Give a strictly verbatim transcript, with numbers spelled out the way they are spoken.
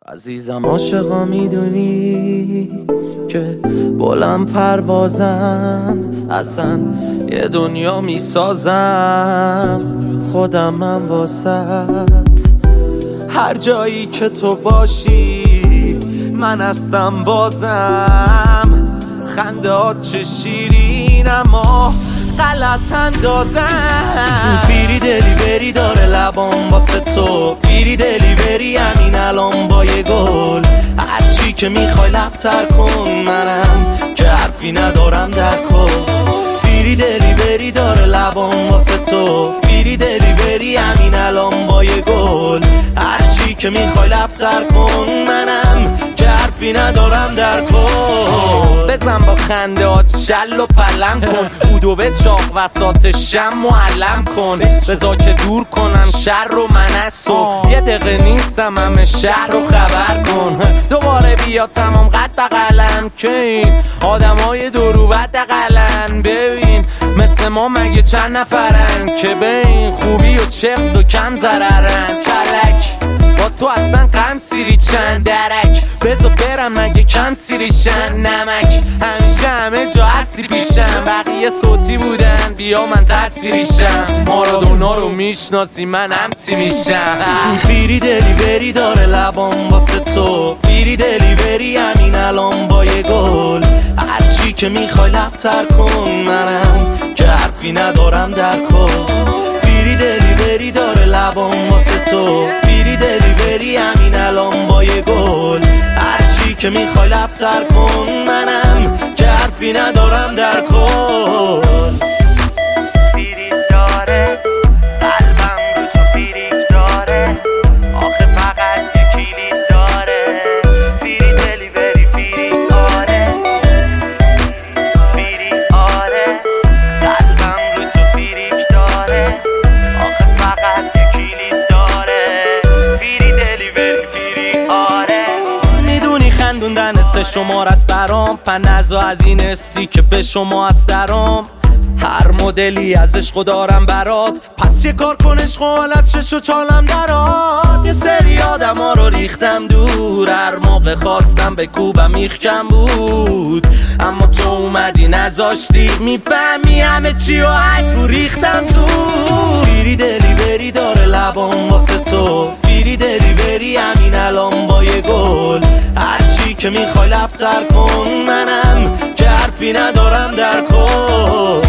عزیزم عاشقا میدونی که بلند پروازم، اصلا یه دنیا میسازم خودمم واسط. هر جایی که تو باشی من هستم بازم. خندهات چه شیرین اما غلط اندازم. فیری دلیوری داره لبام واسه تو، فیری دلیوری همین الان با یه گل. هرچی که میخوای لبتر کن، منم که حرفی ندارم در کن. فیری دلیوری داره لبام واسه تو، فیری دلیوری همین الان با یه گل. هرچی که میخوای لبتر کن، منم که حرفی ندارم در کن. بزن با خنده هات شل و پلم کن، بودو به چاق وسط شم معلم کن. بزا که دور کنم شر و من از تو، یه دقیقه نیستم همه شهر رو خبر کن. دوباره بیا تمام قد بقلم که این آدم های دورو بد قلن. ببین مثل ما مگه چند نفرن که به این خوبی و چفت و کم ضررن. کلک با تو اصلا غم سیری چند درک، بذار برم مگه کم سیریشن نمک. همیشه همه جا هستی پیشم، بقیه صوتی بودن بیا من تصویریشم. مارادونا رو میشناسی من همتی میشم. فیری دلیوری داره لبام واسه تو، فیری دلیوری همین الان با یه گل. هرچی که میخوای لبتر کن، منم که حرفی ندارم در کن. فیری دلیوری داره لبام واسه تو، فیری دلیوری همین الان با یه گل. هرچی که میخوای لبتر کن، منم که حرفی ندارم در کن. فیریک داره قلبم رو تو فیریک داره، آخه فقط یه کلید داره. فیری دلیوری فیریک آره، فیریک آره. قلبم رو تو فیریک داره، آخه فقط یه کلید داره. فیری دلیوری فیریک آره. میدونی خندوندن سه شمار از برام، پنزا از این استی که به شما از درام. هر مدلی از عشق دارم برات، پس یه کار کن عشق و حالت شش و چالم درات. یه سری آدم ها رو ریختم دور، هر موقع خواستم به کوبم میخکم بود. اما تو اومدی نذاشتی میفهمی همه چی و حد رو ریختم زود. فیری دلیوری داره لبام واسه تو، فیری دلیوری همین الان با یه گل. هرچی که میخوای لبتر کن، منم که حرفی ندارم در کن.